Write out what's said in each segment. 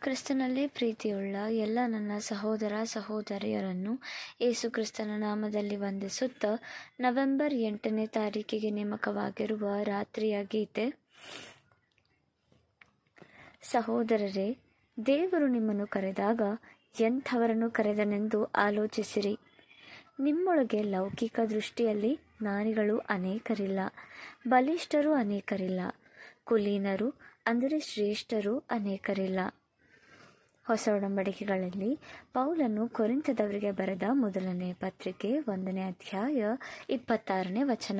ಕ್ರಿಸ್ತನಲ್ಲಿ ಪ್ರೀತಿಯುಳ್ಳ ಎಲ್ಲ ನನ್ನ ಸಹೋದರ ಸಹೋದರಿಯರನ್ನು ಯೇಸು ಕ್ರಿಸ್ತನ ನಾಮದಲ್ಲಿ ವಂದಿಸುತ್ತಾ ನವೆಂಬರ್ 8ನೇ ತಾರೀಕಿಗೆ ನೇಮಕವಾಗಿರುವ ರಾತ್ರಿಯ ಗೀತೆ. ಸಹೋದರರೇ, ದೇವರು ನಿಮ್ಮನ್ನು ಕರೆದಾಗ ಎಂಥವರನ್ನು ಕರೆದನೆಂದು ಆಲೋಚಿಸಿರಿ. ನಿಮ್ಮೊಳಗೆ ಲೌಕಿಕ ದೃಷ್ಟಿಯಲ್ಲಿ ಜ್ಞಾನಿಗಳು ಅನೇಕರಿಲ್ಲ, ಬಲಿಷ್ಠರು ಅನೇಕರಿಲ್ಲ, ಕುಲೀನರು ಅಂದರೆ ಶ್ರೇಷ್ಠರು ಅನೇಕರಿಲ್ಲ. ಹೊಸ ಒಡಂಬಡಿಕೆಗಳಲ್ಲಿ ಪೌಲನು ಕೊರಿಂಥದವರಿಗೆ ಬರೆದ ಮೊದಲನೇ ಪತ್ರಿಕೆ 1ನೇ ಅಧ್ಯಾಯ 26ನೇ ವಚನ.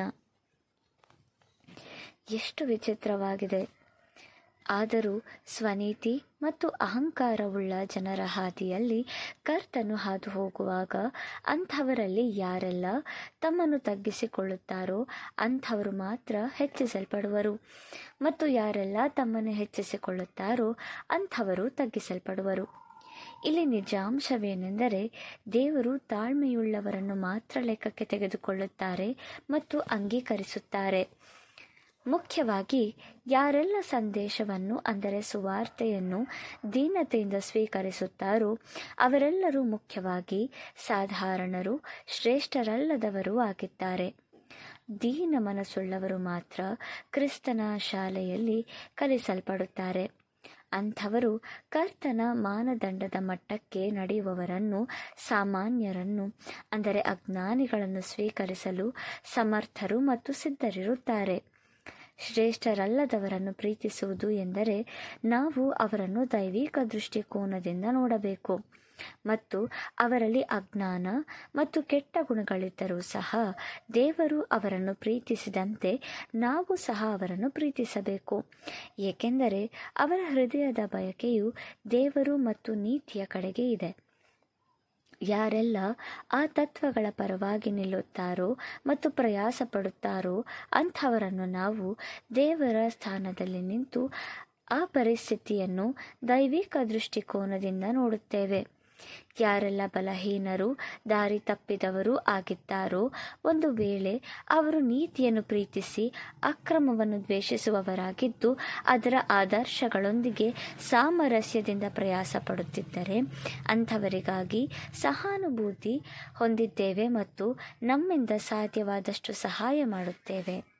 ಎಷ್ಟು ವಿಚಿತ್ರವಾಗಿದೆ! ಆದರೂ ಸ್ವನೀತಿ ಮತ್ತು ಅಹಂಕಾರವುಳ್ಳ ಜನರ ಹಾದಿಯಲ್ಲಿ ಕರ್ತನು ಹಾದು ಹೋಗುವಾಗ ಅಂಥವರಲ್ಲಿ ಯಾರೆಲ್ಲ ತಮ್ಮನ್ನು ತಗ್ಗಿಸಿಕೊಳ್ಳುತ್ತಾರೋ ಅಂಥವರು ಮಾತ್ರ ಹೆಚ್ಚಿಸಲ್ಪಡುವರು, ಮತ್ತು ಯಾರೆಲ್ಲ ತಮ್ಮನ್ನು ಹೆಚ್ಚಿಸಿಕೊಳ್ಳುತ್ತಾರೋ ಅಂಥವರು ತಗ್ಗಿಸಲ್ಪಡುವರು. ಇಲ್ಲಿ ನಿಜಾಂಶವೇನೆಂದರೆ, ದೇವರು ತಾಳ್ಮೆಯುಳ್ಳವರನ್ನು ಮಾತ್ರ ಲೆಕ್ಕಕ್ಕೆ ತೆಗೆದುಕೊಳ್ಳುತ್ತಾರೆ ಮತ್ತು ಅಂಗೀಕರಿಸುತ್ತಾರೆ. ಮುಖ್ಯವಾಗಿ ಯಾರೆಲ್ಲ ಸಂದೇಶವನ್ನು ಅಂದರೆ ಸುವಾರ್ತೆಯನ್ನು ದೀನತೆಯಿಂದ ಸ್ವೀಕರಿಸುತ್ತಾರೋ ಅವರೆಲ್ಲರೂ ಮುಖ್ಯವಾಗಿ ಸಾಧಾರಣರು, ಶ್ರೇಷ್ಠರಲ್ಲದವರೂ ಆಗಿದ್ದಾರೆ. ದೀನ ಮನಸ್ಸುಳ್ಳವರು ಮಾತ್ರ ಕ್ರಿಸ್ತನ ಶಾಲೆಯಲ್ಲಿ ಕಲಿಸಲ್ಪಡುತ್ತಾರೆ. ಅಂಥವರು ಕರ್ತನ ಮಾನದಂಡದ ಮಟ್ಟಕ್ಕೆ ನಡೆಯುವವರನ್ನು, ಸಾಮಾನ್ಯರನ್ನು ಅಂದರೆ ಅಜ್ಞಾನಿಗಳನ್ನು ಸ್ವೀಕರಿಸಲು ಸಮರ್ಥರು ಮತ್ತು ಸಿದ್ಧರಿರುತ್ತಾರೆ. ಶ್ರೇಷ್ಠರಲ್ಲದವರನ್ನು ಪ್ರೀತಿಸುವುದು ಎಂದರೆ ನಾವು ಅವರನ್ನು ದೈವಿಕ ದೃಷ್ಟಿಕೋನದಿಂದ ನೋಡಬೇಕು, ಮತ್ತು ಅವರಲ್ಲಿ ಅಜ್ಞಾನ ಮತ್ತು ಕೆಟ್ಟ ಗುಣಗಳಿದ್ದರೂ ಸಹ ದೇವರು ಅವರನ್ನು ಪ್ರೀತಿಸಿದಂತೆ ನಾವು ಸಹ ಅವರನ್ನು ಪ್ರೀತಿಸಬೇಕು, ಏಕೆಂದರೆ ಅವರ ಹೃದಯದ ಬಯಕೆಯು ದೇವರು ಮತ್ತು ನೀತಿಯ ಕಡೆಗೆ ಇದೆ. ಯಾರೆಲ್ಲ ಆ ತತ್ವಗಳ ಪರವಾಗಿ ನಿಲ್ಲುತ್ತಾರೋ ಮತ್ತು ಪ್ರಯಾಸ ಪಡುತ್ತಾರೋ ಅಂಥವರನ್ನು ನಾವು ದೇವರ ಸ್ಥಾನದಲ್ಲಿ ನಿಂತು ಆ ಪರಿಸ್ಥಿತಿಯನ್ನು ದೈವಿಕ ದೃಷ್ಟಿಕೋನದಿಂದ ನೋಡುತ್ತೇವೆ. ಯಾರೆಲ್ಲ ಬಲಹೀನರು, ದಾರಿ ತಪ್ಪಿದವರೂ ಆಗಿದ್ದಾರೋ, ಒಂದು ವೇಳೆ ಅವರು ನೀತಿಯನ್ನು ಪ್ರೀತಿಸಿ ಅಕ್ರಮವನ್ನು ದ್ವೇಷಿಸುವವರಾಗಿದ್ದು ಅದರ ಆದರ್ಶಗಳೊಂದಿಗೆ ಸಾಮರಸ್ಯದಿಂದ ಪ್ರಯಾಸ ಪಡುತ್ತಿದ್ದರೆ ಅಂಥವರಿಗಾಗಿ ಸಹಾನುಭೂತಿ ಹೊಂದಿದ್ದೇವೆ ಮತ್ತು ನಮ್ಮಿಂದ ಸಾಧ್ಯವಾದಷ್ಟು ಸಹಾಯ ಮಾಡುತ್ತೇವೆ.